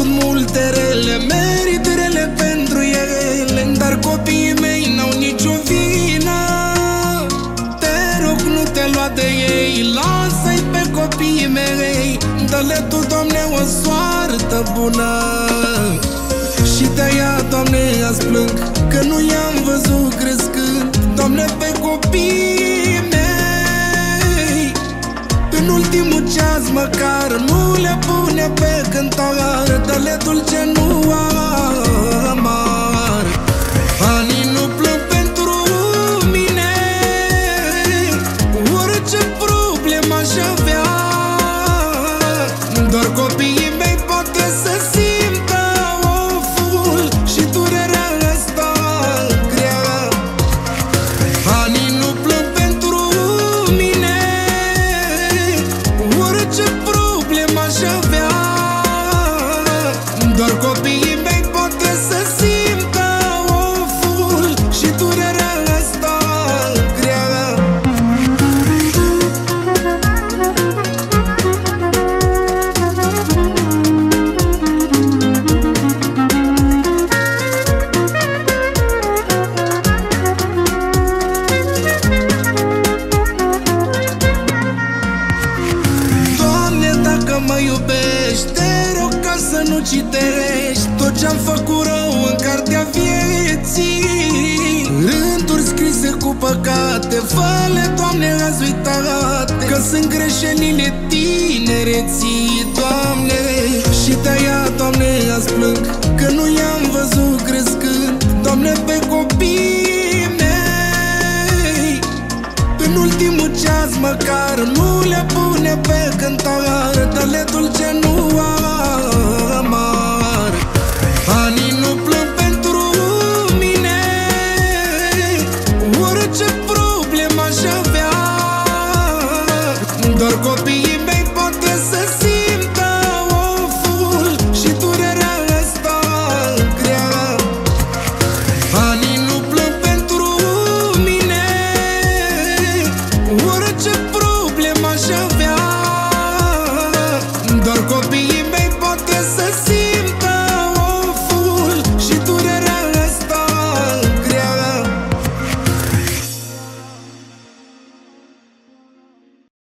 făcut multe rele, merit rele pentru ele, dar copiii mei n-au nicio vină. Te rog, nu te lua de ei, lasă-i pe copiii mei, dă-le Tu, Doamne, o soartă bună. Și de ea, Doamne, azi plâng, că nu i-am văzut crescând. Doamne, pe copiii mei, în ultimul ceas măcar nu le pune pe cântar, dă-le dulce, nu amar. Anii nu plâng pentru mine, orice problemă aș avea, doar copiii mei poate să simtă oful și durerea asta grea. Anii nu plâng pentru mine, orice problemă aș avea, doar copiii mei poate să simtă oful și durerea asta grea. Doamne, dacă mă iubești, te rog ca să nu citești tot ce-am făcut rău în cartea vieții. Rânduri scrise cu păcate, fă-le, Doamne, azi uitate, că sunt greșelile tinereții, Doamne. Și de-aia, Doamne, azi plâng, că nu i-am văzut crescând. Doamne, pe copiii mei, în ultimul ceas măcar nu le pune pe cântar, dă-le dulce, nu amar. Anii nu plâng pentru mine, orice problemă aș avea, doar copii